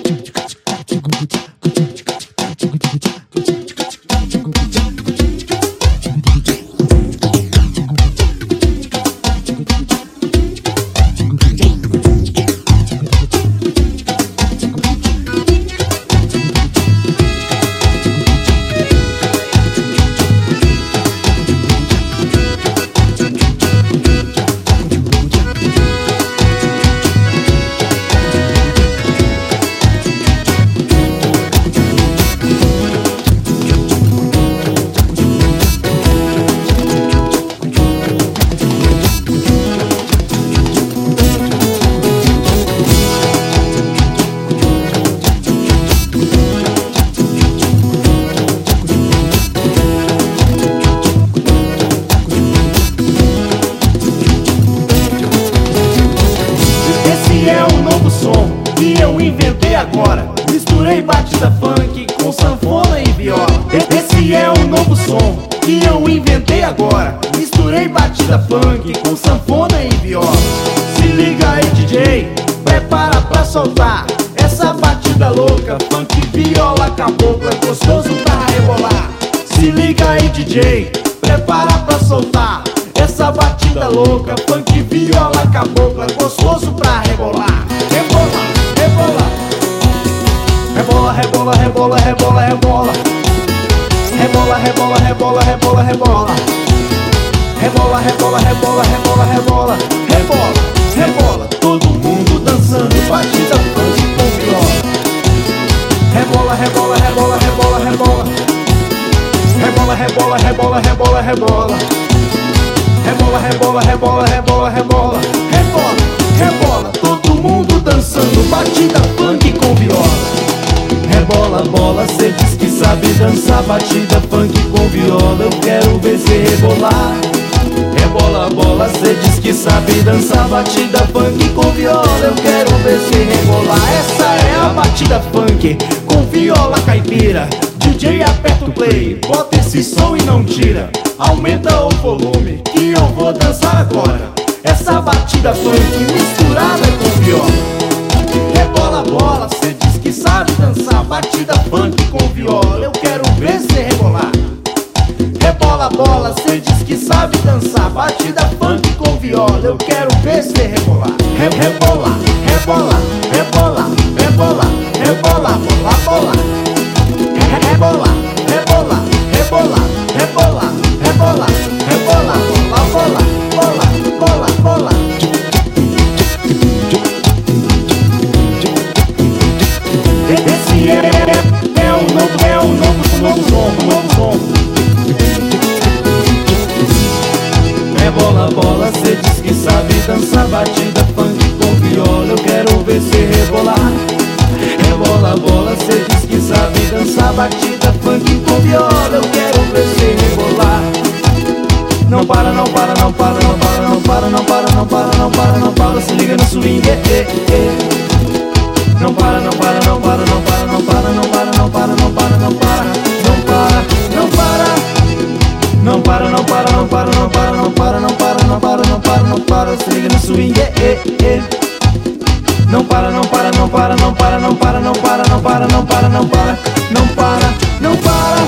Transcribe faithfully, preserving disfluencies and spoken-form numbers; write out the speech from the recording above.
que eu inventei agora. Misturei batida funk com sanfona e viola. Esse é o novo som que eu inventei agora. Misturei batida funk com sanfona e viola. Se liga aí, D J, prepara pra soltar essa batida louca, funk, viola, cabocla, gostoso pra rebolar. Se liga aí, D J, prepara pra soltar essa batida louca, funk, viola, cabocla, gostoso pra rebolar. Rebola, rebola, rebola, rebola, rebola, rebola, rebola, rebola, rebola, rebola, rebola, rebola, rebola, rebola, rebola, rebola, rebola, rebola, rebola, todo mundo dançando batida funk com viola. Rebola, rebola, rebola, rebola, rebola, rebola, rebola, rebola, rebola, rebola, rebola, rebola, rebola, rebola, rebola, rebola, rebola, todo mundo dançando batida funk com viola. Rebola, bola, cê diz que sabe dançar batida funk com viola, eu quero ver cê rebolar. Rebola, bola, cê diz que sabe dançar batida funk com viola, eu quero ver cê rebolar. Essa é a batida funk com viola caipira. D J, aperta o play, bota esse som e não tira. Aumenta o volume que eu vou dançar agora. Essa batida funk misturada com viola. Rebola, bola, cê diz que sabe dançar batida funk com viola, eu quero ver cê rebolar. Rebola, bola, cê diz que sabe dançar batida funk com viola, eu quero ver cê rebolar. Re rebola, rebola, rebola, rebola, rebola, bola, bola. Re rebola, rebola, rebola, rebola, rebola, rebola, bola, bola, bola, bola, bola. Esse é, é o novo, é o novo, novo som, novo som. Rebola, bola, cê diz que sabe dançar batida funk com viola, eu quero ver cê rebolar. Rebola, bola, cê diz que sabe dançar batida funk com viola, eu quero ver cê rebolar. Não para, não para, não para, não para, não para, não para, não para, não para, não para, se liga no swing, eh, eh, eh. Não para, não para, não para, não para, não para, não para, não para, não para, não para, não para, não para. Não para, não para, não para, não para, não para, não para, não para, não para, não para, se liga no swing, eh, eh, eh. Não para, não para, não para, não para, não para, não para, não para, não para, não para, não para, não para.